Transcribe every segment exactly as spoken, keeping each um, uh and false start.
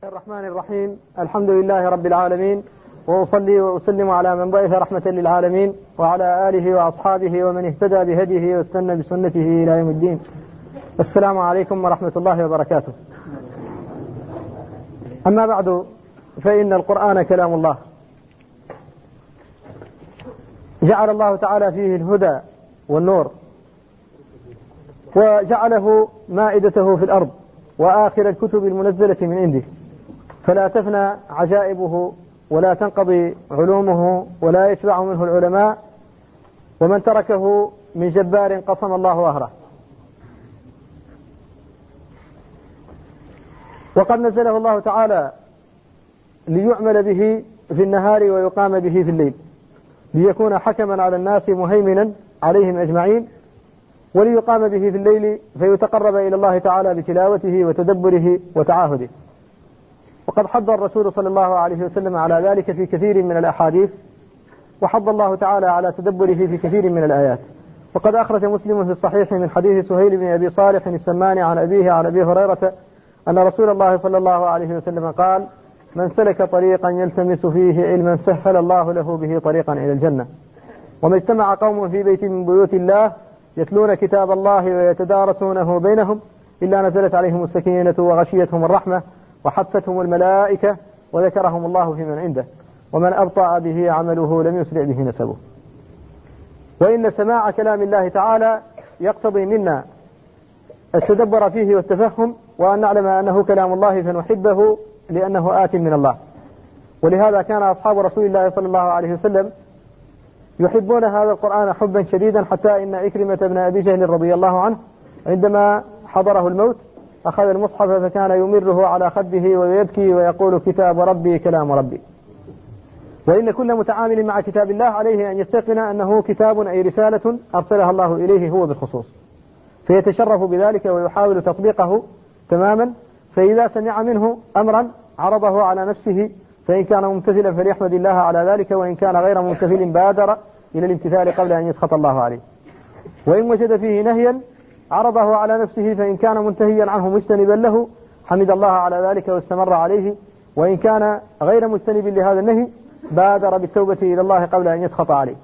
الرحمن الرحيم. الحمد لله رب العالمين، وأصلي وأسلم على من بعث رحمة للعالمين وعلى آله وأصحابه ومن اهتدى بهديه واستنى بسنته إلى يوم الدين. السلام عليكم ورحمة الله وبركاته. أما بعد، فإن القرآن كلام الله، جعل الله تعالى فيه الهدى والنور، وجعله مائدته في الأرض وآخر الكتب المنزلة من عنده، فلا تفنى عجائبه ولا تنقضي علومه ولا يشبع منه العلماء، ومن تركه من جبار قصم الله أهره. وقد نزله الله تعالى ليعمل به في النهار ويقام به في الليل، ليكون حكما على الناس مهيمنا عليهم أجمعين، وليقام به في الليل فيتقرب إلى الله تعالى بتلاوته وتدبره وتعاهده. وقد حض الرسول صلى الله عليه وسلم على ذلك في كثير من الأحاديث، وحض الله تعالى على تدبره في كثير من الآيات. وقد أخرج مسلم في الصحيح من حديث سهيل بن أبي صالح السماني عن أبيه عن أبي هريرة أن رسول الله صلى الله عليه وسلم قال: من سلك طريقا يلتمس فيه علما سهل الله له به طريقا إلى الجنة. وما اجتمع قوم في بيت من بيوت الله يتلون كتاب الله ويتدارسونه بينهم إلا نزلت عليهم السكينة وغشيتهم الرحمة وحفتهم الملائكة وذكرهم الله في من عنده، ومن أبطأ به عمله لم يسرع به نسبه. وإن سماع كلام الله تعالى يقتضي منا التدبر فيه والتفهم، وأن نعلم أنه كلام الله فنحبه لأنه آت من الله. ولهذا كان أصحاب رسول الله صلى الله عليه وسلم يحبون هذا القرآن حبا شديدا، حتى إن إكرمة بن أبي جهل رضي الله عنه عندما حضره الموت أخذ المصحف فكان يمره على خده ويبكي ويقول: كتاب ربي كلام ربي. وإن كل متعامل مع كتاب الله عليه أن يستيقن أنه كتاب أي رسالة أرسلها الله إليه هو بالخصوص، فيتشرف بذلك ويحاول تطبيقه تماما. فإذا سمع منه أمرا عرضه على نفسه، فإن كان ممتثلا فليحمد الله على ذلك، وإن كان غير ممتثل بادر إلى الامتثال قبل أن يسخط الله عليه. وإن وجد فيه نهيا عرضه على نفسه، فإن كان منتهيا عنه مجتنبا له حمد الله على ذلك واستمر عليه، وإن كان غير مجتنب لهذا النهي بادر بالتوبة إلى الله قبل أن يسخط عليه.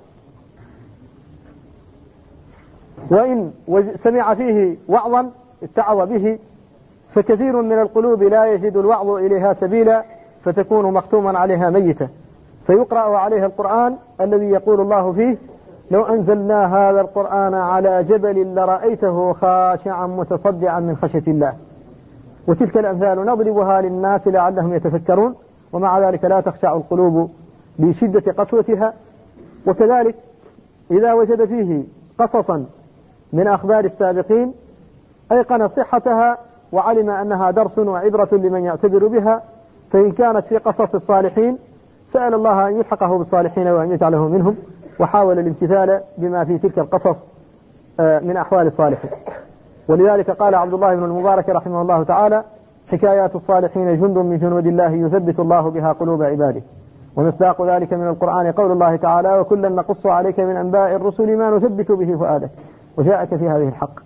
وإن سمع فيه وعظا اتعظ به، فكثير من القلوب لا يجد الوعظ إليها سبيلا، فتكون مختوما عليها ميتة، فيقرأ عليها القرآن الذي يقول الله فيه: لو أنزلنا هذا القرآن على جبل لرأيته خاشعا متصدعا من خشية الله. وتلك الأمثال نضربها للناس لعلهم يتفكرون، ومع ذلك لا تخشع القلوب بشدة قسوتها. وكذلك إذا وجد فيه قصصا من أخبار السابقين أيقن صحتها وعلم أنها درس وعبرة لمن يعتبر بها، فإن كانت في قصص الصالحين سأل الله أن يلحقه بالصالحين وأن يجعله منهم، وحاول الامتثال بما في تلك القصص من أحوال الصالحين. ولذلك قال عبد الله بن المبارك رحمه الله تعالى: حكايات الصالحين جند من جنود الله يثبت الله بها قلوب عباده. ومصداق ذلك من القرآن قول الله تعالى: وكلا نقص عليك من أنباء الرسل ما نثبت به فؤادك وجاءك في هذه الحق.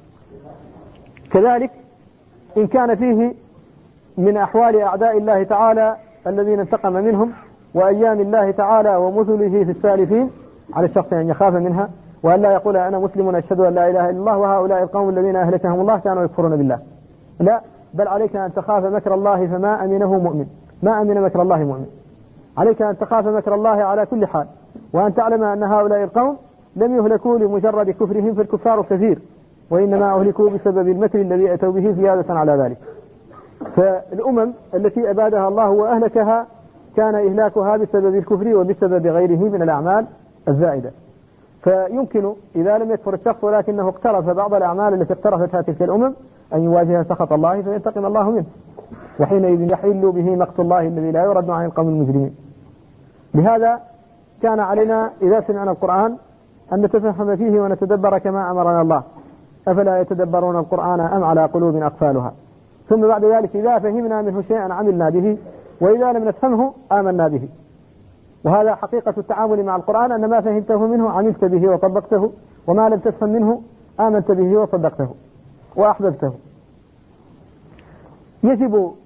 كذلك إن كان فيه من أحوال أعداء الله تعالى الذين انتقم منهم وأيام الله تعالى ومثله في السالفين، على الشخص أن يخاف منها، وأن لا يقول: أنا مسلم أشهد أن لا إله إلا الله وهؤلاء القوم الذين أهلكهم الله كانوا يكفرون بالله. لا، بل عليك أن تخاف مكر الله فما أمنه مؤمن، ما أمن مكر الله مؤمن. عليك أن تخاف مكر الله على كل حال، وأن تعلم أن هؤلاء القوم لم يهلكوا لمجرد كفرهم، فالكفار كثير، وإنما أهلكوا بسبب المكر الذي أتوا به زيادة على ذلك. فالأمم التي أبادها الله وأهلكها كان إهلاكها بسبب الكفر وبسبب غيره من الأعمال الزائدة. فيمكن إذا لم يكفر الشخص ولكنه اقترف بعض الأعمال التي اقترفتها تلك الأمم أن يواجه سخط الله فينتقم الله منه، وحينئذ يحل به مقت الله الذي لا يرد عن القوم المجرمين. لهذا كان علينا إذا سمعنا القرآن أن نتفهم فيه ونتدبر كما أمرنا الله: أفلا يتدبرون القرآن أم على قلوب أقفالها. ثم بعد ذلك إذا فهمنا منه شيئا عملنا به، وإذا لم نفهمه آمنا به. وهذا حقيقة التعامل مع القرآن، أن ما فهمته منه عملت به وطبقته، وما لم تفهم منه آمنت به وصدقته وأحببته. يجب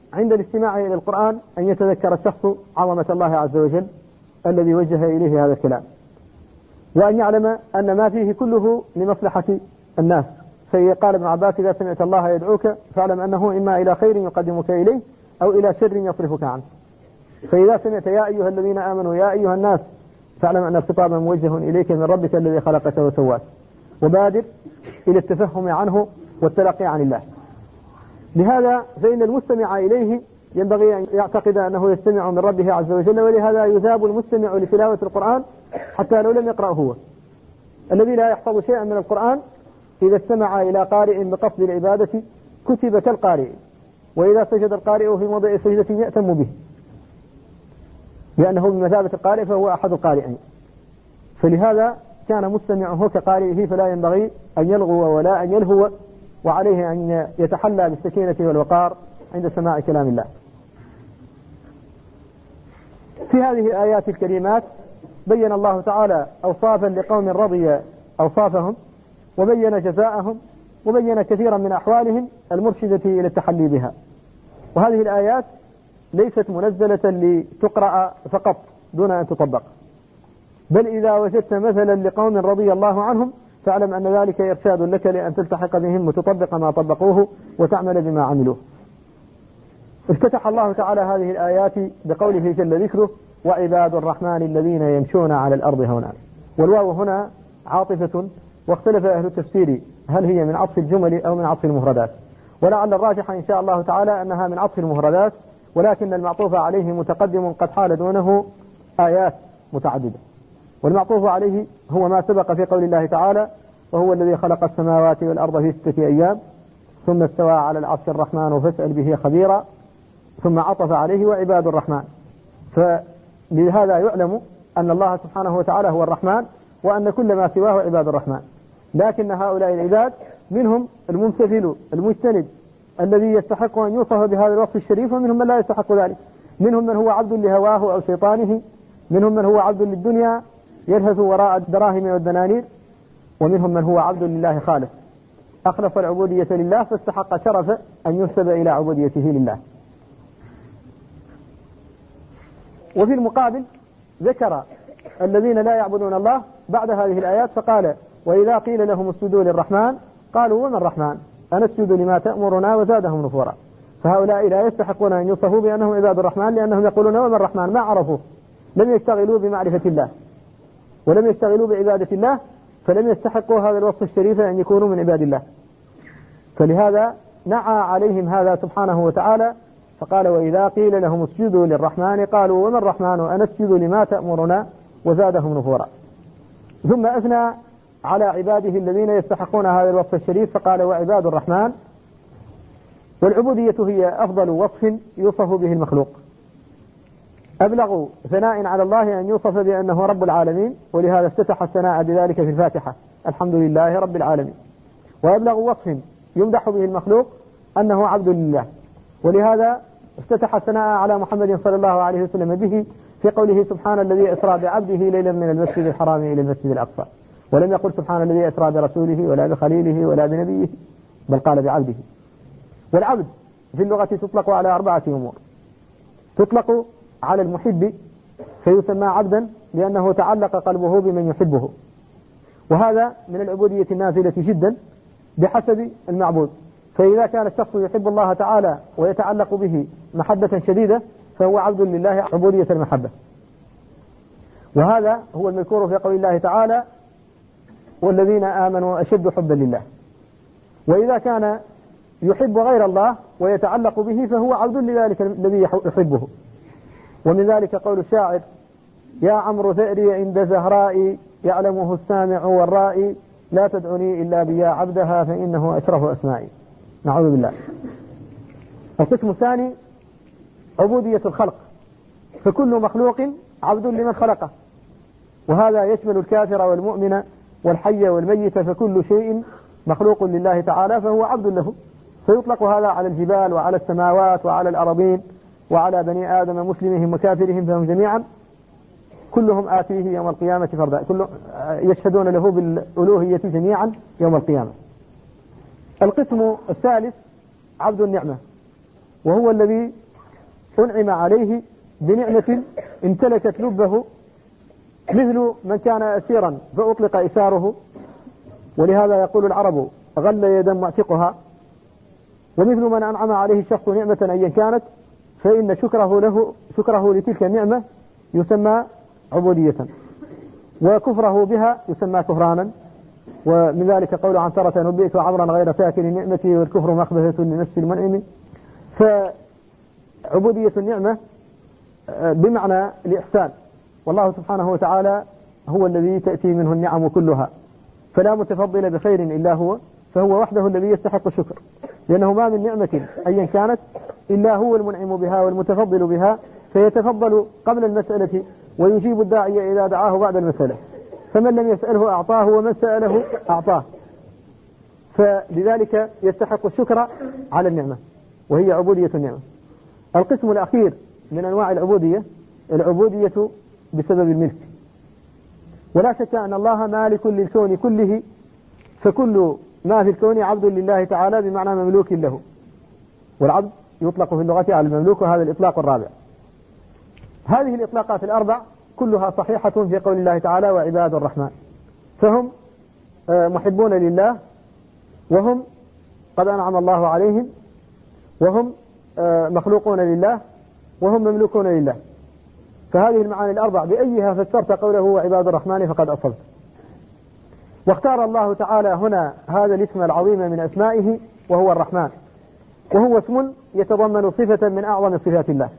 عند الاستماع إلى القرآن أن يتذكر الشخص عظمة الله عز وجل الذي وجه إليه هذا الكلام، وأن يعلم أن ما فيه كله لمصلحة الناس. فقال ابن عباس: إذا سمعت الله يدعوك فاعلم أنه إما إلى خير يقدمك إليه أو إلى شر يصرفك عنه. فإذا سمعت يا أيها الذين آمنوا يا أيها الناس فاعلم أن الخطاب موجه إليك من ربك الذي خلقك وسواك، وبادر إلى التفهم عنه والتلقي عن الله. لهذا فإن المستمع إليه ينبغي أن يعتقد أنه يستمع من ربه عز وجل، ولهذا يثاب المستمع لتلاوة القرآن حتى لو لم يقرأ هو. الذي لا يحفظ شيئا من القرآن إذا استمع إلى قارئ بقصد العبادة كتب كالقارئ، وإذا سجد القارئ في موضع سجدة يأتم به، لأنه بمثابة القارئ فهو أحد القارئين. فلهذا كان مستمعه كقارئه، فلا ينبغي أن يلغو ولا أن يلهو، وعليه أن يتحلى بالسكينة والوقار عند سماع كلام الله. في هذه الآيات الكريمات بين الله تعالى أوصافا لقوم رضي أوصافهم، وبين جزاءهم، وبين كثيرا من أحوالهم المرشدة إلى التحلي بها. وهذه الآيات ليست منزلة لتقرأ فقط دون أن تطبق، بل إذا وجدت مثلا لقوم رضي الله عنهم فاعلم أن ذلك إرشاد لك لأن تلتحق بهم وتطبق ما طبقوه وتعمل بما عملوه. افتتح الله تعالى هذه الآيات بقوله جل ذكره: وعباد الرحمن الذين يمشون على الأرض هونا. والواو هنا عاطفة، واختلف أهل التفسير هل هي من عطف الجمل أو من عطف المفردات، ولعل الراجح إن شاء الله تعالى أنها من عطف المفردات، ولكن المعطوف عليه متقدم قد حال دونه آيات متعددة. والمعطوف عليه هو ما سبق في قول الله تعالى: وهو الذي خلق السماوات والأرض في ستة أيام ثم استوى على العرش الرحمن فاسأل به خبيرا، ثم عطف عليه وعباد الرحمن. فلهذا يعلم أن الله سبحانه وتعالى هو الرحمن، وأن كل ما سواه عباد الرحمن. لكن هؤلاء العباد منهم الممتثل المجتنب الذي يستحق أن يوصف بهذا الوصف الشريف، ومنهم من لا يستحق ذلك. منهم من هو عبد لهواه أو شيطانه، منهم من هو عبد للدنيا يلهث وراء الدراهم والدنانير، ومنهم من هو عبد لله خالص أخلص العبودية لله فاستحق شرف أن ينسب إلى عبوديته لله. وفي المقابل ذكر الذين لا يعبدون الله بعد هذه الآيات فقال: وإذا قيل لهم اسجدوا للرحمن قالوا وما الرحمن أنسجد لما تأمرنا وزادهم نفورا. فهؤلاء لا يستحقون أن يوصفوا بأنهم عباد الرحمن، لأنهم يقولون وما الرحمن، ما عرفوه، لم يشتغلوا بمعرفة الله ولم يشتغلوا بعبادة الله، فلم يستحقوا هذا الوصف الشريف أن يكونوا من عباد الله. فلهذا نعى عليهم هذا سبحانه وتعالى فقال: وإذا قيل لهم اسجدوا للرحمن قالوا وما الرحمن أنسجد لما تأمرنا وزادهم نفورا. ثم أثنى على عباده الذين يستحقون هذا الوصف الشريف فقال: وعباد الرحمن. والعبودية هي أفضل وصف يوصف به المخلوق، أبلغ ثناء على الله أن يوصف بأنه رب العالمين، ولهذا افتتح الثناء بذلك في الفاتحة: الحمد لله رب العالمين. وأبلغ وصف يمدح به المخلوق أنه عبد لله، ولهذا افتتح الثناء على محمد صلى الله عليه وسلم به في قوله: سبحان الذي أسرى بعبده ليلا من المسجد الحرام إلى المسجد الأقصى. ولم يقل سبحان الذي أسرى برسوله ولا بخليله ولا بنبيه، بل قال بعبده. والعبد في اللغة تطلق على أربعة أمور: تطلق على المحب فيسمى عبدا لأنه تعلق قلبه بمن يحبه، وهذا من العبودية النازلة جدا بحسب المعبود. فإذا كان الشخص يحب الله تعالى ويتعلق به محبة شديدة فهو عبد لله عبودية المحبة. وهذا هو المذكور في قول الله تعالى: والذين آمنوا أشد حبا لله. وإذا كان يحب غير الله ويتعلق به فهو عبد لذلك الذي يحبه. ومن ذلك قول الشاعر: يا عمرو ثأري عند زهراء يعلمه السامع والرائي، لا تدعني إلا بيا عبدها فإنه أشرف أسمائي. نعوذ بالله. القسم الثاني عبودية الخلق، فكل مخلوق عبد لمن خلقه، وهذا يشمل الكافر والمؤمن والحي والميت، فكل شيء مخلوق لله تعالى فهو عبد له. فيطلق هذا على الجبال وعلى السماوات وعلى الأراضين وعلى بني آدم مسلمهم وكافرهم، فهم جميعا كلهم آتيه يوم القيامة فردا، كلهم يشهدون له بالألوهية جميعا يوم القيامة. القسم الثالث عبد النعمة، وهو الذي أنعم عليه بنعمة امتلكت لبه، مثل من كان أسيرا فأطلق إساره، ولهذا يقول العرب غل يدا معتقها. ومثل من أنعم عليه الشخص نعمة أيا كانت، فإن شكره له شكره لتلك النعمة يسمى عبودية، وكفره بها يسمى كفرانا. ومن ذلك قول عنترة: نبئت عبرا غير ساكن نعمتي والكفر مخبثة لنفس المنعم. فعبودية النعمة بمعنى الإحسان، والله سبحانه وتعالى هو الذي تأتي منه النعم كلها، فلا متفضل بخير إلا هو، فهو وحده الذي يستحق الشكر، لأنه ما من نعمة أيا كانت إلا هو المنعم بها والمتفضل بها، فيتفضل قبل المسألة ويجيب الداعي إذا دعاه بعد المسألة، فمن لم يسأله أعطاه ومن سأله أعطاه، فلذلك يستحق الشكر على النعمة، وهي عبودية النعمة. القسم الأخير من أنواع العبودية العبودية بسبب الملك، ولا شك أن الله مالك للكون كله، فكل ما في الكون عبد لله تعالى بمعنى مملوك له، والعبد يطلق في اللغة على المملوك، وهذا الإطلاق الرابع. هذه الإطلاقات الأربع كلها صحيحة في قول الله تعالى: وعباد الرحمن، فهم محبون لله، وهم قد أنعم الله عليهم، وهم مخلوقون لله، وهم مملوكون لله. فهذه المعاني الأربع بأيها فسرت قوله وعباد الرحمن فقد أصبت. واختار الله تعالى هنا هذا الاسم العظيم من أسمائه وهو الرحمن، وهو اسم يتضمن صفة من أعظم صفات الله،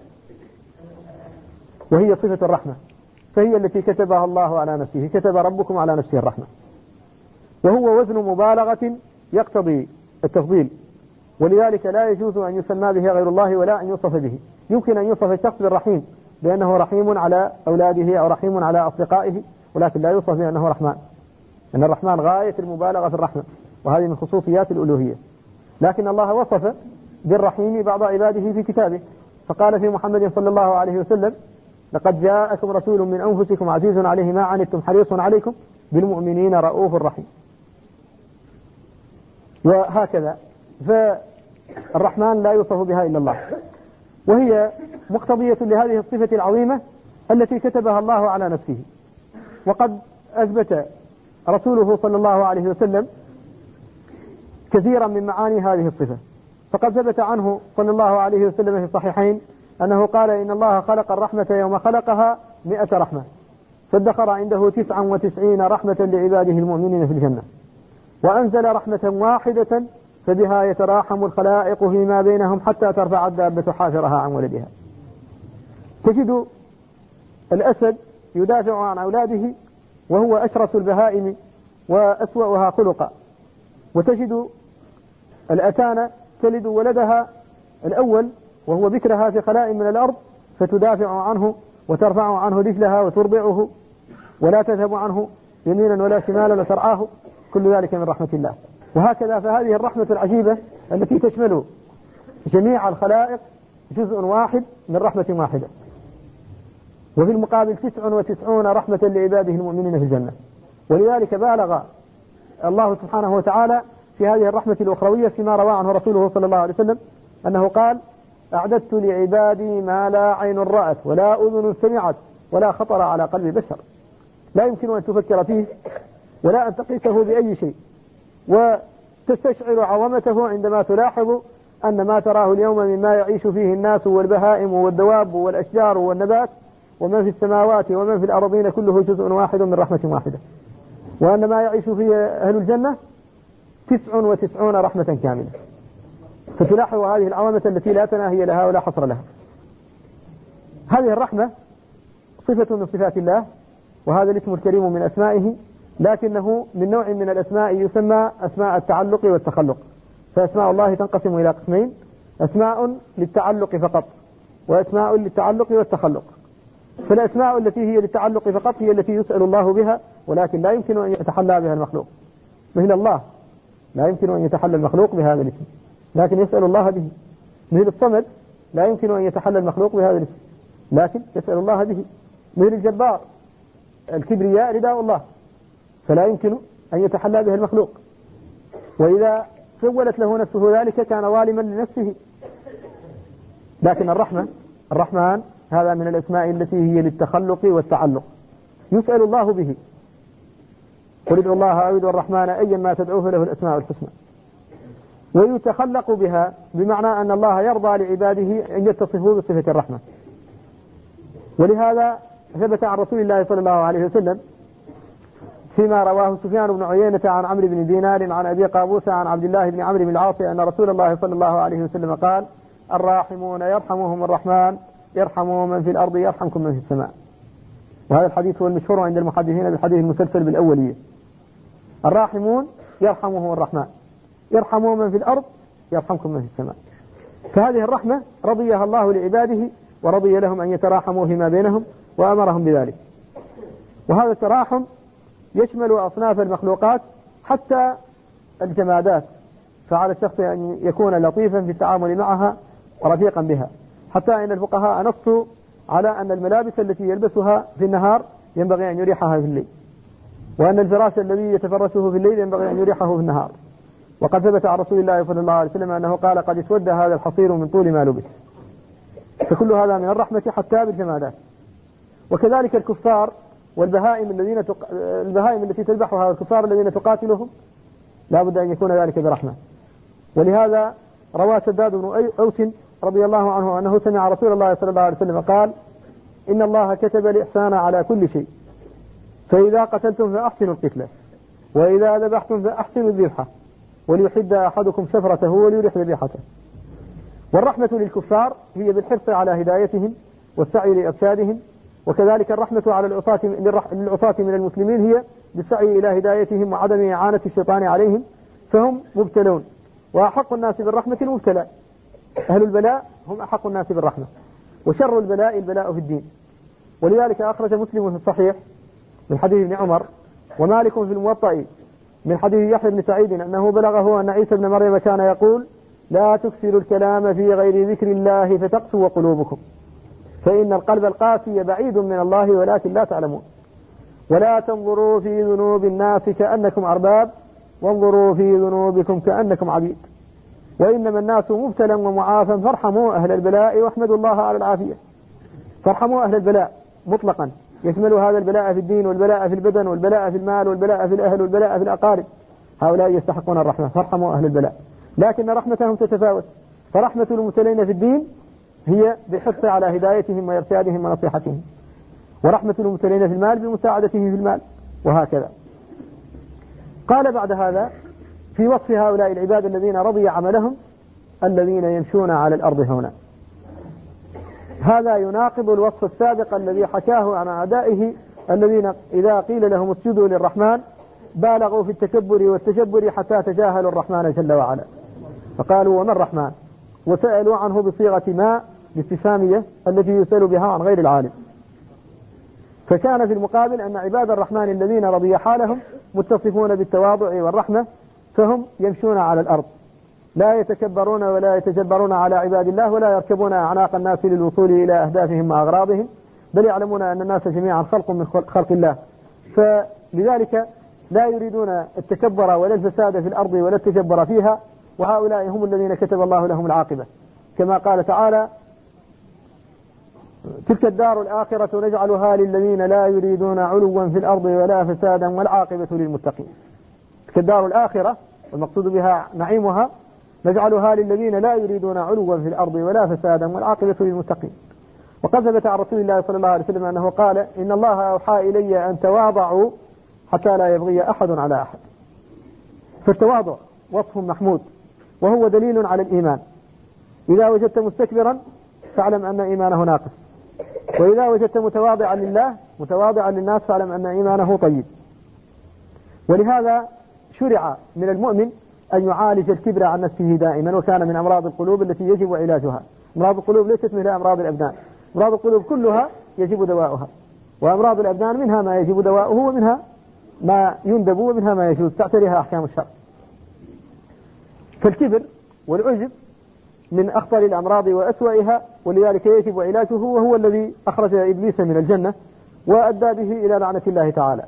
وهي صفة الرحمة، فهي التي كتبها الله على نفسه، كتب ربكم على نفسه الرحمة، وهو وزن مبالغة يقتضي التفضيل، ولذلك لا يجوز أن يسمى به غير الله ولا أن يوصف به. يمكن أن يوصف الشخص بالرحيم بأنه رحيم على أولاده أو رحيم على أصدقائه، ولكن لا يوصف بأنه رحمن، أن الرحمن غاية المبالغة في الرحمة، وهذه من خصوصيات الألوهية. لكن الله وصف بالرحيم بعض عباده في كتابه، فقال في محمد صلى الله عليه وسلم: لقد جاءكم رسول من أنفسكم عزيز عليه ما عنتم حريص عليكم بالمؤمنين رؤوف رحيم. وهكذا فالرحمن لا يوصف بها إلا الله، وهي مقتضية لهذه الصفة العظيمة التي كتبها الله على نفسه. وقد أثبت رسوله صلى الله عليه وسلم كثيرا من معاني هذه الصفة، فقد ثبت عنه صلى الله عليه وسلم في الصحيحين أنه قال: إن الله خلق الرحمة يوم خلقها مئة رحمة، فادخر عنده تسعا وتسعين رحمة لعباده المؤمنين في الجنة، وأنزل رحمة واحدة فبها يتراحم الخلائق فيما بينهم حتى ترفع الدابة حافرها عن ولدها. تجد الأسد يدافع عن أولاده وهو أشرس البهائم وأسوأها خلقا، وتجد الأتان تلد ولدها الأول وهو بكرها في خلاء من الأرض، فتدافع عنه وترفع عنه رجلها وترضعه ولا تذهب عنه يمينا ولا شمالا وترعاه، كل ذلك من رحمة الله. وهكذا فهذه الرحمة العجيبة التي تشمل جميع الخلائق جزء واحد من رحمة واحدة، وفي المقابل تسع وتسعون رحمة لعباده المؤمنين في الجنة. ولذلك بالغ الله سبحانه وتعالى في هذه الرحمة الأخروية فيما روى عنه رسوله صلى الله عليه وسلم أنه قال: أعددت لعبادي ما لا عين رأت ولا أذن سمعت ولا خطر على قلب بشر. لا يمكن أن تفكر فيه ولا أن تقيسه بأي شيء، وتستشعر عظمته عندما تلاحظ أن ما تراه اليوم مما يعيش فيه الناس والبهائم والدواب والأشجار والنبات ومن في السماوات ومن في الأرضين كله جزء واحد من رحمة واحدة، وأن ما يعيش فيه أهل الجنة تسع وتسعون رحمة كاملة. فتلاحظ هذه العظمة التي لا تناهي لها ولا حصر لها. هذه الرحمة صفة من صفات الله، وهذا الاسم الكريم من أسمائه، لكنه من نوع من الأسماء يسمى أسماء التعلق والتخلق. فأسماء الله تنقسم إلى قسمين: أسماء للتعلق فقط، وأسماء للتعلق والتخلق. فالأسماء التي هي للتعلق فقط هي التي يسأل الله بها، ولكن لا يمكن أن يتحلى بها المخلوق، مثل الله لا يمكن أن يتحلى المخلوق بهذا الاسم، لكن يسأل الله به. مثل الصمد لا يمكن أن يتحلى المخلوق بهذا الاسم، لكن يسأل الله به. مثل الجبار، الكبرياء رداء الله، فلا يمكن أن يتحلى به المخلوق، وإذا سولت له نفسه ذلك كان ظالما لنفسه. لكن الرحمة الرحمن هذا من الأسماء التي هي للتخلق والتعلق، يسأل الله به، قل ادعوا الله أو ادعوا الرحمن أيا ما تدعوه له الأسماء الحسنى. ويتخلق بها بمعنى أن الله يرضى لعباده أن يتصفوا بصفة الرحمة. ولهذا ثبت عن رسول الله صلى الله عليه وسلم فيما رواه سفيان بن عيينة عن عمرو بن دينار عن أبي قابوس عن عبد الله بن عمرو بن العاص أن رسول الله صلى الله عليه وسلم قال: الراحمون يرحمهم الرحمن يرحموا من في الأرض يرحمكم من في السماء. وهذا الحديث هو المشهور عند المحدثين بالحديث المسلسل بالأولية. الراحمون يرحمهم الرحمن يرحموا من في الأرض يرحمكم من في السماء. فهذه الرحمة رضيها الله لعباده ورضي لهم أن يتراحموا فيما بينهم وأمرهم بذلك. وهذا التراحم يشمل أصناف المخلوقات حتى الجمادات، فعلى الشخص أن يكون لطيفا في التعامل معها ورفيقا بها، حتى أن الفقهاء نصوا على أن الملابس التي يلبسها في النهار ينبغي أن يريحها في الليل، وأن الفراش الذي يتفرشه في الليل ينبغي أن يريحه في النهار. وقد ثبت عن رسول الله صلى الله عليه وسلم أنه قال: قد اسود هذا الحصير من طول ما لبس. فكل هذا من الرحمة حتى بالجمادات. وكذلك الكفار والبهائم الذين تق... البهائم التي تذبحها والكفار الذين تقاتلهم لا بد أن يكون ذلك برحمة. ولهذا روى شداد بن أوس رضي الله عنه أنه سمع رسول الله صلى الله عليه وسلم قال: إن الله كتب الإحسان على كل شيء، فإذا قتلتم فأحسنوا القتلة، وإذا ذبحتم فأحسنوا الذبحة، وليحد أحدكم شفرته وليرح ذبيحته. والرحمة للكفار هي بالحرص على هدايتهم والسعي لإرشادهم، وكذلك الرحمة على العصاة للعصاة من المسلمين هي بالسعي إلى هدايتهم وعدم إعانة الشيطان عليهم، فهم مبتلون، وأحق الناس بالرحمة المبتلى. أهل البلاء هم أحق الناس بالرحمة، وشر البلاء البلاء في الدين. ولذلك أخرج مسلم في الصحيح من حديث ابن عمر ومالك في الموطأ من حديث يحيى بن سعيد أنه بلغه أن عيسى بن مريم كان يقول: لا تكثروا الكلام في غير ذكر الله فتقسو قلوبكم، فإن القلب القاسي بعيد من الله ولكن لا تعلمون. ولا تنظروا في ذنوب الناس كأنكم أرباب، وانظروا في ذنوبكم كأنكم عبيد. وإنما الناس مبتلى ومعافى، فارحموا أهل البلاء واحمدوا الله على العافية. فارحموا أهل البلاء مطلقا، يشمل هذا البلاء في الدين والبلاء في البدن والبلاء في المال والبلاء في الأهل والبلاء في الأقارب، هؤلاء يستحقون الرحمة، فارحموا أهل البلاء. لكن رحمتهم تتفاوت، فرحمة المبتلين في الدين هي بالحرص على هدايتهم وإرشادهم ونصيحتهم، ورحمة المبتلين في المال بمساعدتهم في المال، وهكذا. قال بعد هذا في وصف هؤلاء العباد الذين رضي عملهم: الذين يمشون على الأرض هونا. هذا يناقض الوصف السابق الذي حكاه عن أعدائه الذين إذا قيل لهم اسجدوا للرحمن بالغوا في التكبر والتجبر حتى تجاهلوا الرحمن جل وعلا، فقالوا: وما الرحمن؟ وسألوا عنه بصيغة ما باستفهامية التي يسأل بها عن غير العالم. فكان في المقابل أن عباد الرحمن الذين رضي حالهم متصفون بالتواضع والرحمة، فهم يمشون على الأرض، لا يتكبرون ولا يتجبرون على عباد الله، ولا يركبون أعناق الناس للوصول إلى أهدافهم وأغراضهم، بل يعلمون أن الناس جميعا خلق من خلق الله، فلذلك لا يريدون التكبر ولا الفساد في الأرض ولا التجبر فيها. وهؤلاء هم الذين كتب الله لهم العاقبة، كما قال تعالى: تلك الدار الآخرة نجعلها للذين لا يريدون علوا في الأرض ولا فسادا والعاقبة للمتقين. تلك الدار الآخرة والمقصود بها نعيمها نجعلها للذين لا يريدون علوا في الأرض ولا فسادا والعاقبة للمتقين. وقد ثبت عن رسول الله صلى الله عليه وسلم أنه قال: إن الله أوحى إلي أن تواضعوا حتى لا يبغي أحد على أحد. فالتواضع وصف محمود، وهو دليل على الإيمان. إذا وجدت مستكبرا فاعلم أن إيمانه ناقص، وإذا وجدت متواضعا لله متواضعا للناس فاعلم أن إيمانه طيب. ولهذا شرع من المؤمن أن يعالج الكبر عن نفسه دائما، وكان من أمراض القلوب التي يجب علاجها. أمراض القلوب ليست مثل أمراض الأبدان، أمراض القلوب كلها يجب دواؤها، وأمراض الأبدان منها ما يجب دواؤه ومنها ما يندب ومنها ما يجوز، تعتريها أحكام الشرع. فالكبر والعجب من أخطر الأمراض وأسوأها، ولذلك يجب علاجه، وهو الذي أخرج إبليس من الجنة وأدى به إلى لعنة الله تعالى.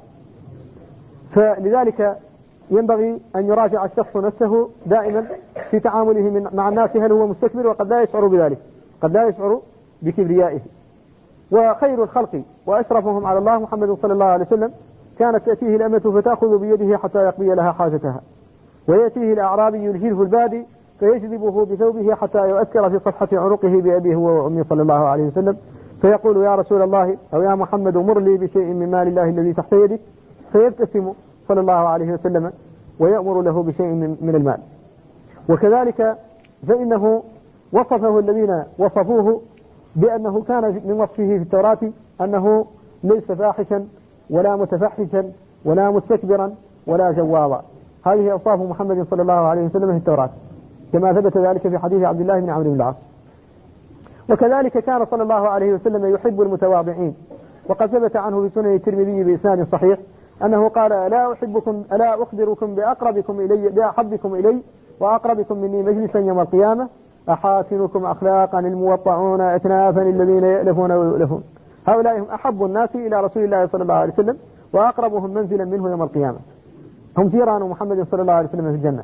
فلذلك ينبغي أن يراجع الشخص نفسه دائما في تعامله مع الناس، هل هو مستكبر وقد لا يشعر بذلك، قد لا يشعر بكبريائه. وخير الخلق وأشرفهم على الله محمد صلى الله عليه وسلم كانت تأتيه الأمة فتأخذ بيده حتى يقضي لها حاجتها، ويأتيه الأعرابي يلهيه البادي فيجذبه بثوبه حتى يؤثر في صفحة عنقه بأبيه هو وأمي صلى الله عليه وسلم، فيقول يا رسول الله أو يا محمد مر لي بشيء من مال الله الذي تحت يدك، فيبتسم صلى الله عليه وسلم ويأمر له بشيء من المال. وكذلك فإنه وصفه الذين وصفوه بأنه كان من وصفه في التوراة أنه ليس فاحشا ولا متفحشا ولا مستكبرا ولا جواظا. هذه أوصاف محمد صلى الله عليه وسلم في التوراة، كما ثبت ذلك في حديث عبد الله بن عمرو بن العاص. وكذلك كان صلى الله عليه وسلم يحب المتواضعين، وقد ثبت عنه في سنن الترمذي بإسناد صحيح أنه قال ألا أحبكم ألا أخبركم بأقربكم إلي بأحبكم إلي وأقربكم مني مجلسا يوم القيامة أحاسنكم أخلاقا الموطعون أكنافا الذين يألفون ويؤلفون. هؤلاء هم أحب الناس إلى رسول الله صلى الله عليه وسلم وأقربهم منزلا منه يوم القيامة، هم جيران محمد صلى الله عليه وسلم في الجنة.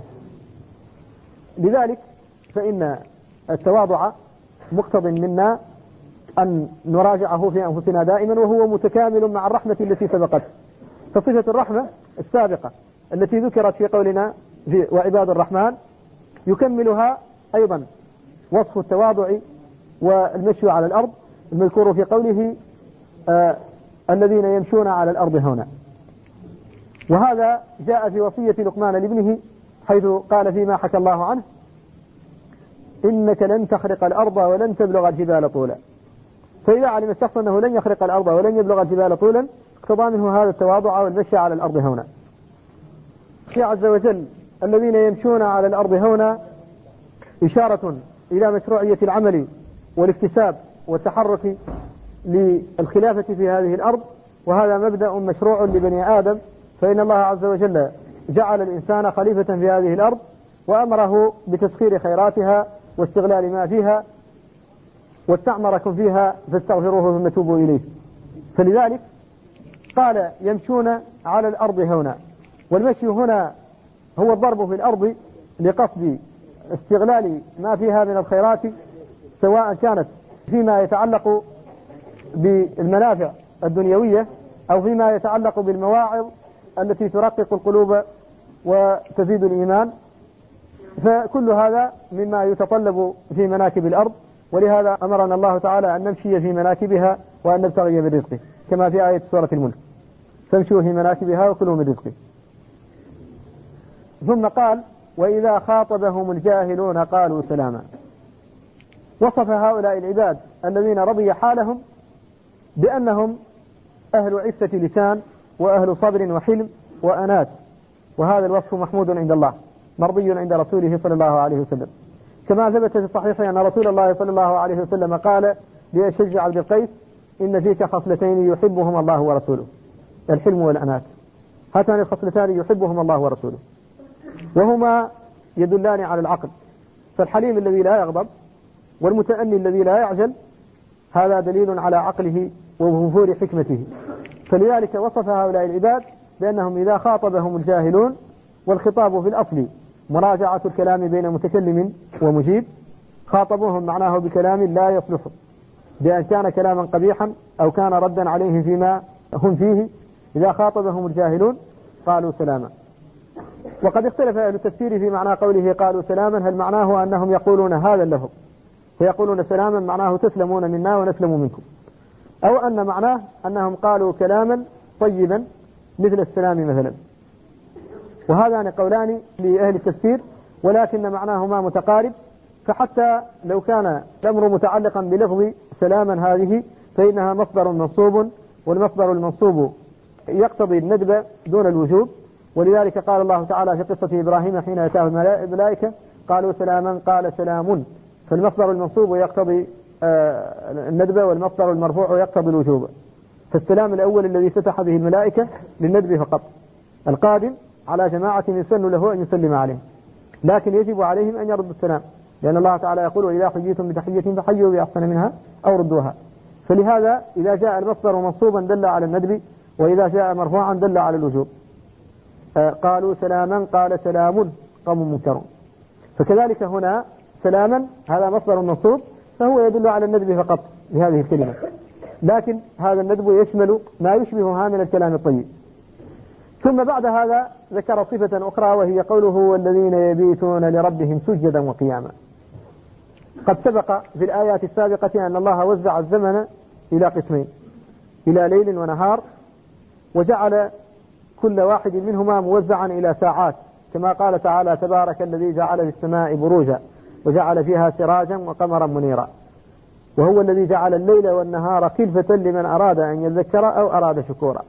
لذلك فإن التواضع مقتض منا أن نراجعه في أنفسنا دائما، وهو متكامل مع الرحمة التي سبقت. فصفة الرحمة السابقة التي ذكرت في قولنا في وعباد الرحمن يكملها أيضا وصف التواضع والمشي على الأرض المذكور في قوله آه الذين يمشون على الأرض هنا. وهذا جاء في وصية لقمان لابنه حيث قال فيما حكى الله عنه إنك لن تخرق الأرض ولن تبلغ الجبال طولا. فإذا علم الشخص أنه لن يخرق الأرض ولن يبلغ الجبال طولا اقتضى منه هذا التواضع والمشي على الأرض هنا. في عز وجل الذين يمشون على الأرض هنا إشارة إلى مشروعية العمل والاكتساب والتحرك للخلافة في هذه الأرض، وهذا مبدأ مشروع لبني آدم، فإن الله عز وجل جعل الإنسان خليفة في هذه الأرض وأمره بتسخير خيراتها واستغلال ما فيها، واستعمركم فيها فاستغفروه ثم توبوا إليه. فلذلك قال يمشون على الأرض هنا، والمشي هنا هو الضرب في الأرض لقصد استغلال ما فيها من الخيرات، سواء كانت فيما يتعلق بالمنافع الدنيوية أو فيما يتعلق بالمواعظ التي ترقق القلوب وتزيد الإيمان، فكل هذا مما يتطلب في مناكب الأرض. ولهذا أمرنا الله تعالى أن نمشي في مناكبها وأن نبتغي من رزقه، كما في آية سورة الملك فامشوا في مناكبها وكلوا من رزقه. ثم قال وإذا خاطبهم الجاهلون قالوا سلاما. وصف هؤلاء العباد الذين رضي حالهم بأنهم أهل عفة لسان وأهل صبر وحلم وأنات، وهذا الوصف محمود عند الله مرضي عند رسوله صلى الله عليه وسلم، كما ثبت في الصحيح أن رسول الله صلى الله عليه وسلم قال لأشج عبد القيس إن فيك خصلتين يحبهما الله ورسوله، الحلم والأنات. هاتان الخصلتان يحبهما الله ورسوله، وهما يدلان على العقل، فالحليم الذي لا يغضب والمتأني الذي لا يعجل هذا دليل على عقله ووفور حكمته. فلذلك وصف هؤلاء العباد بأنهم إذا خاطبهم الجاهلون، والخطاب في الأصل مراجعة الكلام بين متكلم ومجيب، خاطبوهم معناه بكلام لا يصلح، بأن كان كلاما قبيحا أو كان ردا عليهم فيما هم فيه. إذا خاطبهم الجاهلون قالوا سلاما. وقد اختلف أهل التفسير في معنى قوله قالوا سلاما، هل معناه أنهم يقولون هذا اللفظ فيقولون سلاما معناه تسلمون منا ونسلم منكم، أو أن معناه أنهم قالوا كلاما طيبا مثل السلام مثلا. وهذان قولان لأهل التفسير، ولكن معناهما متقارب، فحتى لو كان الأمر متعلقا بلفظ سلاما هذه فإنها مصدر منصوب، والمصدر المنصوب يقتضي الندب دون الوجوب. ولذلك قال الله تعالى في قصة إبراهيم حين أتاه الملائكة قالوا سلاما قال سلام، فالمصدر المنصوب يقتضي الندب والمصدر المرفوع يقتضي الوجوب. فالسلام الأول الذي فتح به الملائكة للندب فقط، القادم على جماعة يسن له أن يسلم عليهم، لكن يجب عليهم أن يردوا السلام، لأن الله تعالى يقول وإذا حييتم بتحية فحيوا بأحسن منها أو ردوها. فلهذا إذا جاء المصدر منصوبا دل على الندب، وإذا جاء مرفوعا دل على الوجوب. قالوا سلاما قال سلام قوم منكرون. فكذلك هنا سلاما هذا مصدر منصوب، فهو يدل على الندب فقط بهذه الكلمة، لكن هذا الندب يشمل ما يشبهها من الكلام الطيب. ثم بعد هذا ذكر صفة أخرى وهي قوله والذين يبيتون لربهم سجدا وقياما. قد سبق في الآيات السابقة أن الله وزع الزمن إلى قسمين، إلى ليل ونهار، وجعل كل واحد منهما موزعا إلى ساعات، كما قال تعالى تبارك الذي جعل في السماء بروجا وجعل فيها سراجا وقمرا منيرا، وهو الذي جعل الليل والنهار خلفة لمن أراد أن يذكر أو أراد شكورا.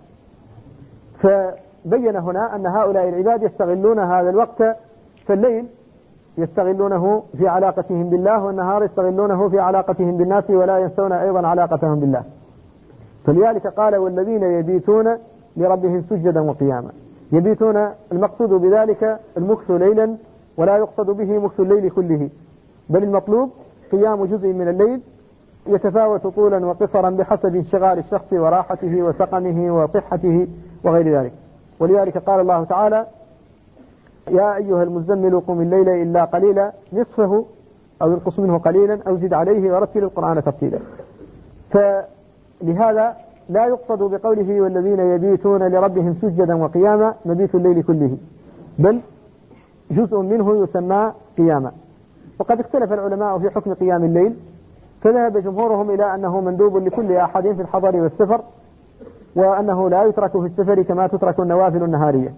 فبين هنا أن هؤلاء العباد يستغلون هذا الوقت، فالليل يستغلونه في علاقتهم بالله، والنهار يستغلونه في علاقتهم بالناس، ولا ينسون أيضا علاقتهم بالله. فلذلك قال والذين يبيتون لربهم سجدا وقياما. يبيتون المقصود بذلك المكث ليلا، ولا يقصد به مكث الليل كله، بل المطلوب قيام جزء من الليل يتفاوت طولا وقصرا بحسب انشغال الشخص وراحته وسقمه وصحته وغير ذلك. ولذلك قال الله تعالى يا أيها المزمل قم الليل إلا قليلا نصفه أو ينقص منه قليلا أو زد عليه ورتل القرآن ترتيلا. فلهذا لا يقصد بقوله والذين يبيتون لربهم سجدا وقياما مبيت الليل كله، بل جزء منه يسمى قياما. وقد اختلف العلماء في حكم قيام الليل، فذهب جمهورهم إلى أنه مندوب لكل أحد في الحضر والسفر، وأنه لا يترك في السفر كما تترك النوافل النهارية.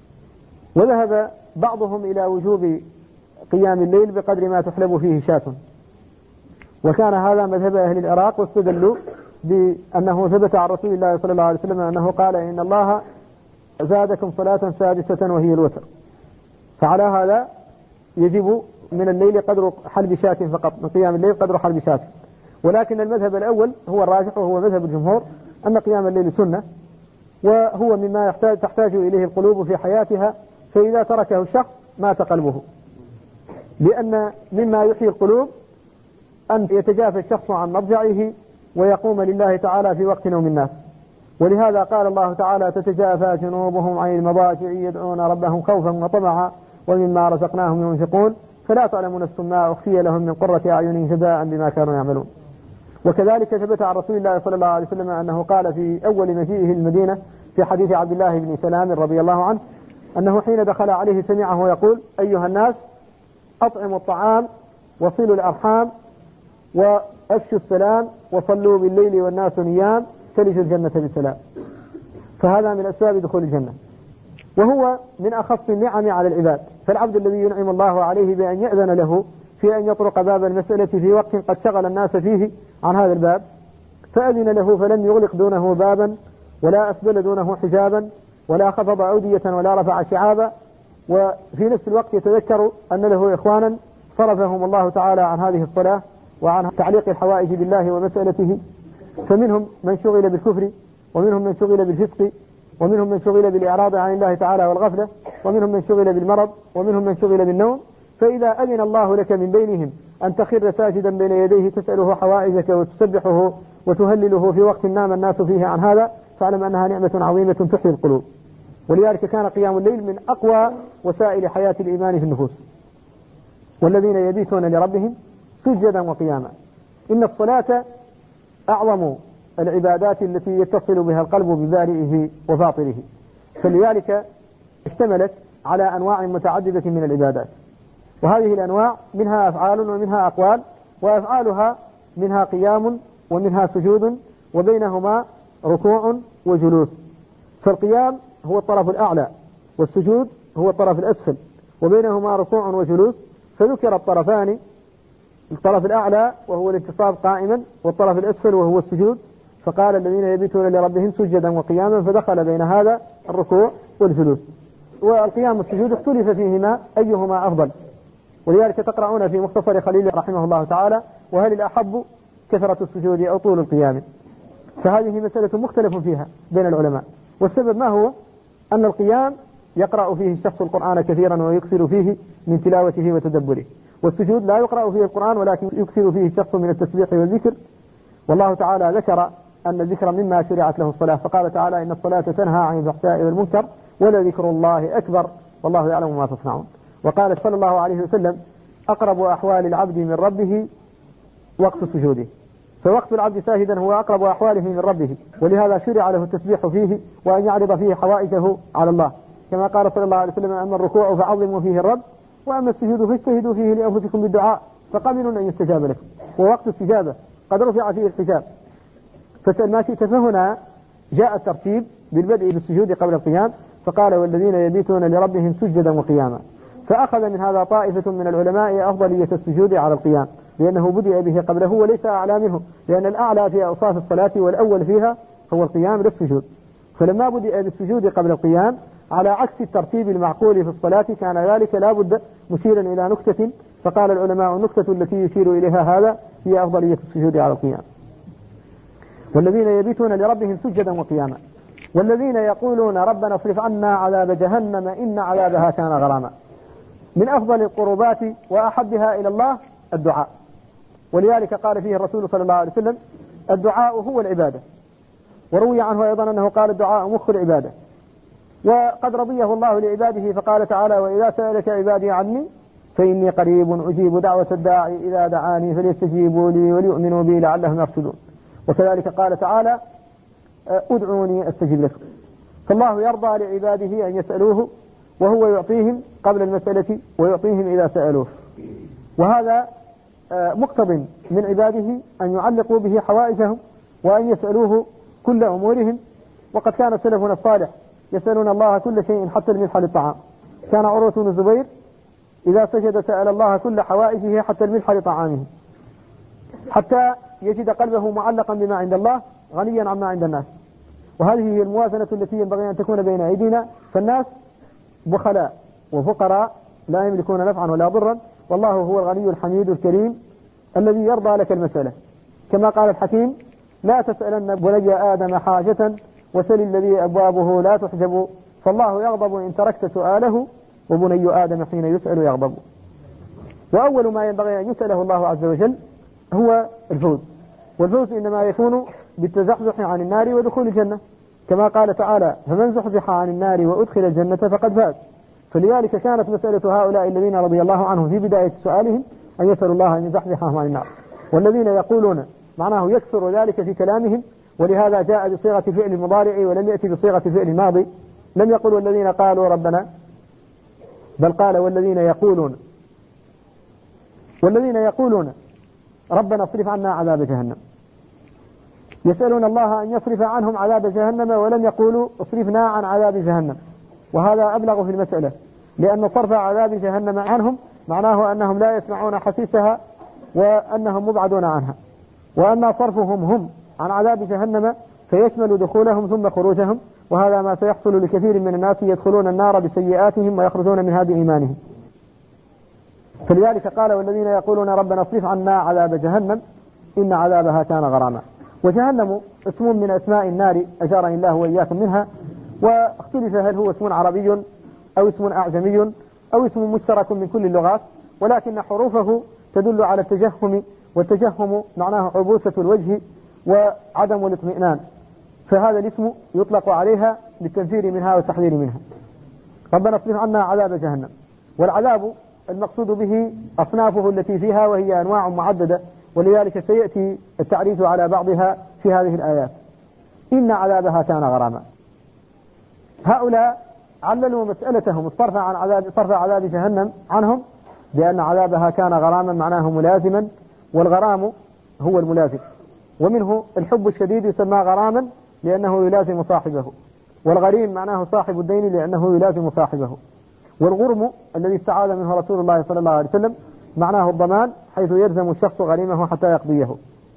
وذهب بعضهم إلى وجوب قيام الليل بقدر ما تحلب فيه شاة، وكان هذا مذهب أهل العراق، واستدلوا بأنه ثبت عن رسول الله صلى الله عليه وسلم أنه قال إن الله زادكم صلاة سادسة وهي الوتر، فعلى هذا يجب من الليل قدر حلب شاة فقط، من قيام الليل قدر حلب شاة. ولكن المذهب الأول هو الراجح وهو مذهب الجمهور، أن قيام الليل سنة، وهو مما يحتاج تحتاج إليه القلوب في حياتها، فإذا تركه الشخص مات قلبه، لأن مما يحيي القلوب أن يتجافى الشخص عن مضجعه ويقوم لله تعالى في وقت نوم الناس. ولهذا قال الله تعالى تتجافى جنوبهم عن المضاجع يدعون ربهم خوفا وطمعا ومما رزقناهم ينفقون فلا تعلم نفس ما أخفي لهم من قرة أعين جزاء بما كانوا يعملون. وكذلك ثبت عن رسول الله صلى الله عليه وسلم أنه قال في أول مجيئه المدينة في حديث عبد الله بن سلام رضي الله عنه أنه حين دخل عليه سمعه يقول أيها الناس أطعموا الطعام وصلوا الأرحام وأفشوا السلام وصلوا بالليل والناس نيام تلجوا الجنة بسلام. فهذا من أسباب دخول الجنة، وهو من أخص النعم على العباد. فالعبد الذي ينعم الله عليه بأن يأذن له في أن يطرق باب المسألة في وقت قد شغل الناس فيه عن هذا الباب، فأذن له فلم يغلق دونه بابا ولا أسبل دونه حجابا ولا خفض أودية ولا رفع شعابا، وفي نفس الوقت يتذكر أن له إخوانا صرفهم الله تعالى عن هذه الصلاة وعن تعليق الحوائج بالله ومسألته، فمنهم من شغل بالكفر، ومنهم من شغل بالفسق، ومنهم من شغل بالإعراض عن الله تعالى والغفلة، ومنهم من شغل بالمرض، ومنهم من شغل بالنوم. فإذا أذن الله لك من بينهم أن تخر ساجدا بين يديه تسأله حوائجك وتسبحه وتهلله في وقت نام الناس فيه عن هذا، فاعلم أنها نعمة عظيمة تحيي القلوب. ولذلك كان قيام الليل من أقوى وسائل حياة الإيمان في النفوس. والذين يبيتون لربهم سجدا وقياما. إن الصلاة أعظم العبادات التي يتصل بها القلب ببارئه وفاطره، فلذلك اشتملت على أنواع متعددة من العبادات، وهذه الأنواع منها أفعال ومنها أقوال، وأفعالها منها قيام ومنها سجود وبينهما ركوع وجلوس. فالقيام هو الطرف الأعلى، والسجود هو الطرف الأسفل، وبينهما ركوع وجلوس. فذكر الطرفان، الطرف الأعلى وهو الانتصاب قائما، والطرف الأسفل وهو السجود، فقال الذين يبيتون لربهم سجدا وقياما، فدخل بين هذا الركوع والجلوس. والقيام والسجود اختلف فيهما أيهما أفضل، ولذلك تقرؤون في مختصر خليل رحمه الله تعالى وهل الأحب كثرة السجود أو طول القيام. فهذه مسألة مختلف فيها بين العلماء، والسبب ما هو؟ أن القيام يقرأ فيه الشخص القرآن كثيرا ويكثر فيه من تلاوته وتدبره، والسجود لا يقرأ فيه القرآن ولكن يكثر فيه الشخص من التسبيح والذكر. والله تعالى ذكر أن الذكر مما شرعت له الصلاة، فقال تعالى إن الصلاة تنهى عن الفحشاء والمنكر ولذكر الله أكبر والله يعلم ما تصنعون. وقال صلى الله عليه وسلم أقرب أحوال العبد من ربه وقت سجوده. فوقت العبد ساجدا هو أقرب أحواله من ربه، ولهذا شرع له التسبيح فيه وأن يعرض فيه حوائجه على الله، كما قال صلى الله عليه وسلم: أما الركوع فعظموا فيه الرب، وأما السجود فاجتهدوا فيه لأنفسكم بالدعاء فقبلوا أن يستجاب لكم. ووقت استجابة قد رفع فيه الحجاب، فسأل ما شئت. فهنا جاء الترتيب بالبدء بالسجود قبل القيام، فقال: والذين يبيتون لربهم سجدا وقياما. فأخذ من هذا طائفة من العلماء أفضلية السجود على القيام، لأنه بدأ به قبله وليس أعلى منه، لأن الأعلى في أوصاف الصلاة والأول فيها هو القيام للسجود. فلما بدأ بالسجود قبل القيام على عكس الترتيب المعقول في الصلاة كان ذلك لا بد مشيرا إلى نكتة، فقال العلماء: النكتة التي يشير إليها هذا هي أفضلية السجود على القيام. والذين يبيتون لربهم سجدا وقياما. والذين يقولون: ربنا اصرف عنا عذاب جهنم إن عذابها كان غراما. من أفضل القربات وأحبها إلى الله الدعاء، ولذلك قال فيه الرسول صلى الله عليه وسلم: الدعاء هو العبادة. وروي عنه أيضا أنه قال: الدعاء مخ العبادة. وقد رضيه الله لعباده فقال تعالى: وإذا سألك عبادي عني فإني قريب أجيب دعوة الداعي إذا دعاني فليستجيبوا لي وليؤمنوا بي لعلهم يرشدون. وكذلك قال تعالى: ادعوني أستجب لكم. فالله يرضى لعباده أن يسألوه، وهو يعطيهم قبل المسألة ويعطيهم إذا سألوه. وهذا مقتض من عباده أن يعلقوا به حوائجهم وأن يسألوه كل أمورهم. وقد كان سلفنا الصالح يسألون الله كل شيء حتى الملح للطعام. كان عروة بن الزبير إذا سجد سأل الله كل حوائجه حتى الملح لطعامه، حتى يجد قلبه معلقا بما عند الله غنيا عما عند الناس. وهذه هي الموازنة التي ينبغي أن تكون بين أيدينا. فالناس بخلاء وفقراء لا يملكون نفعا ولا ضرا، والله هو الغني الحميد الكريم الذي يرضى لك المسألة. كما قال الحكيم: لا تسألن بني آدم حاجة وسل الذي أبوابه لا تحجب، فالله يغضب إن تركت سؤاله وبني آدم حين يسأل يغضب. وأول ما ينبغي أن يسأله الله عز وجل هو الفوز، والفوز إنما يكون بالتزحزح عن النار ودخول الجنة، كما قال تعالى: فمن زحزح عن النار وأدخل الجنة فقد فاز. فلذلك كانت مسألة هؤلاء الذين رضي الله عنهم في بداية سؤالهم أن يسألوا الله أن يزحزحهم عن النار. والذين يقولون معناه يكثر ذلك في كلامهم، ولهذا جاء بصيغة فعل المضارع ولم يأتي بصيغة فعل الماضي. لم يقولوا الذين قالوا ربنا، بل قال والذين يقولون والذين يقولون ربنا اصرف عنا عذاب جهنم. يسألون الله أن يصرف عنهم عذاب جهنم، ولم يقولوا اصرفنا عن عذاب جهنم. وهذا أبلغ في المسألة، لأن صرف عذاب جهنم عنهم معناه أنهم لا يسمعون حسيسها وأنهم مبعدون عنها. وأما صرفهم هم عن عذاب جهنم فيشمل دخولهم ثم خروجهم، وهذا ما سيحصل لكثير من الناس يدخلون النار بسيئاتهم ويخرجون منها بإيمانهم. فلذلك قال: والذين يقولون ربنا اصرف عنا عذاب جهنم إن عذابها كان غراما. وجهنم اسم من أسماء النار أجارني الله وإياكم منها، واختلف هل هو اسم عربي أو اسم أعجمي أو اسم مشترك من كل اللغات، ولكن حروفه تدل على التجهم، والتجهم معناه عبوسة الوجه وعدم الاطمئنان، فهذا الاسم يطلق عليها بالتنفير منها والتحذير منها. ربنا اصرف عنا عذاب جهنم. والعذاب المقصود به أصنافه التي فيها، وهي أنواع معددة، ولذلك سيأتي التعريف على بعضها في هذه الآيات. إن عذابها كان غراما. هؤلاء عللوا مسألتهم الصرف عن عذاب صرف عذاب جهنم عنهم بأن عذابها كان غراما معناه ملازما، والغرام هو الملازم. ومنه الحب الشديد يسمى غراما لأنه يلازم صاحبه، والغريم معناه صاحب الدين لأنه يلازم صاحبه. والغرم الذي استعاذ منه رسول الله صلى الله عليه وسلم معناه الضمان، حيث يلزم الشخص غريمه حتى يقضيه.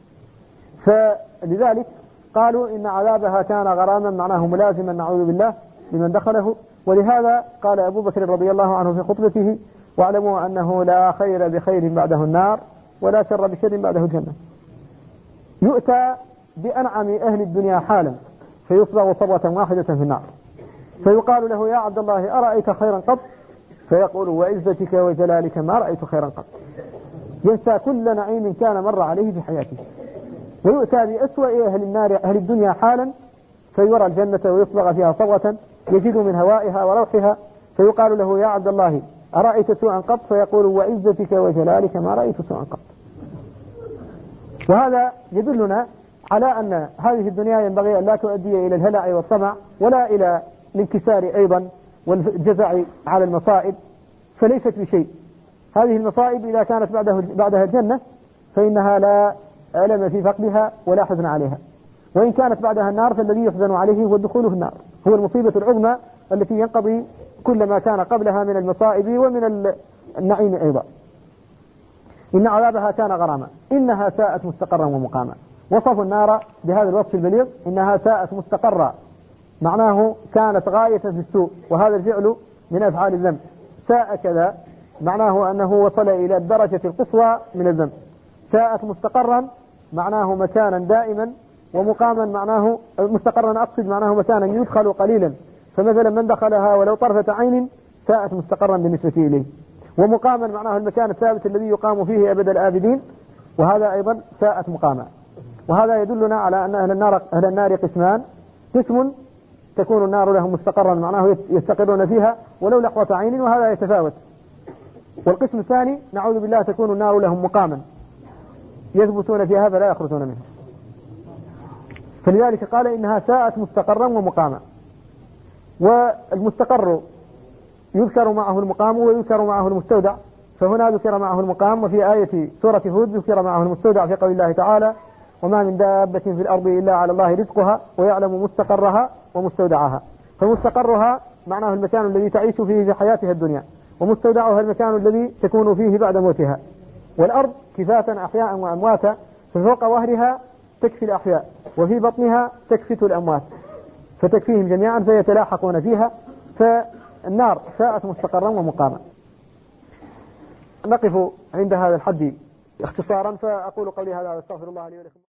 فلذلك قالوا إن عذابها كان غراما معناه ملازما نعوذ بالله لمن دخله. ولهذا قال أبو بكر رضي الله عنه في خطبته: واعلموا أنه لا خير بخير بعده النار ولا شر بشر بعده الجنة. يؤتى بأنعم أهل الدنيا حالا فيصبغ صبغة واحدة في النار، فيقال له: يا عبد الله أرأيت خيرا قط؟ فيقول: وعزتك وجلالك ما رأيت خيرا قط. ينسى كل نعيم كان مر عليه في حياته. ويؤتى بأسوأ أهل النار أهل الدنيا حالا فيرى الجنة ويصبغ فيها صبغة يجد من هوائها وروحها، فيقال له: يا عبد الله أرأيت سوءا قط؟ فيقول: وعزتك وجلالك ما رأيت سوءا قط. وهذا يدلنا على أن هذه الدنيا ينبغي أن لا تؤدي إلى الهلع والطمع ولا إلى الانكسار أيضا والجزع على المصائب، فليست بشيء. هذه المصائب إذا كانت بعده بعدها الجنة فإنها لا ألم في فقدها ولا حزن عليها، وإن كانت بعدها النار فالذي يحزن عليه هو الدخول في النار، هو المصيبة العظمى التي ينقضي كل ما كان قبلها من المصائب ومن النعيم أيضا. إن عذابها كان غراما إنها ساءت مستقرا ومقاما. وصفوا النار بهذا الوصف البليغ، إنها ساءت مستقرا، معناه كانت غاية في السوء، وهذا الفعل من أفعال الذنب. ساء كذا معناه أنه وصل إلى الدرجة القصوى من الذنب. ساءت مستقرا معناه مكانا دائما، ومقاما معناه مستقرا أقصد معناه مكانا يدخل قليلا، فمثلا من دخلها ولو طرفة عين ساءت مستقرا بالنسبة إليه. ومقاما معناه المكان الثابت الذي يقام فيه أبد الآبدين، وهذا أيضا ساءت مقاما. وهذا يدلنا على أن أهل النار, أهل النار قسمان: قسم تكون النار لهم مستقرا معناه يستقرون فيها ولو لحظة عين، وهذا يتفاوت. والقسم الثاني نعوذ بالله تكون النار لهم مقاما يثبتون فيها فلا يخرجون منها. فلذلك قال إنها ساءت مستقرا ومقاما. والمستقر يذكر معه المقام ويذكر معه المستودع، فهنا ذكر معه المقام، وفي آية سورة هود ذكر معه المستودع في قول الله تعالى: وما من دابة في الأرض إلا على الله رزقها ويعلم مستقرها ومستودعها. فمستقرها معناه المكان الذي تعيش فيه في حياتها الدنيا، ومستودعها المكان الذي تكون فيه بعد موتها. والأرض كفاة أحياء وأمواتا، ففوق ظهرها تكفي الأحياء وفي بطنها تكفت الأموات، فتكفيهم جميعا فيتلاحقون فيها. فالنار ساءت مستقرا ومقاما. نقف عند هذا الحد اختصارا، فأقول قولي هذا واستغفر الله لي ولكم.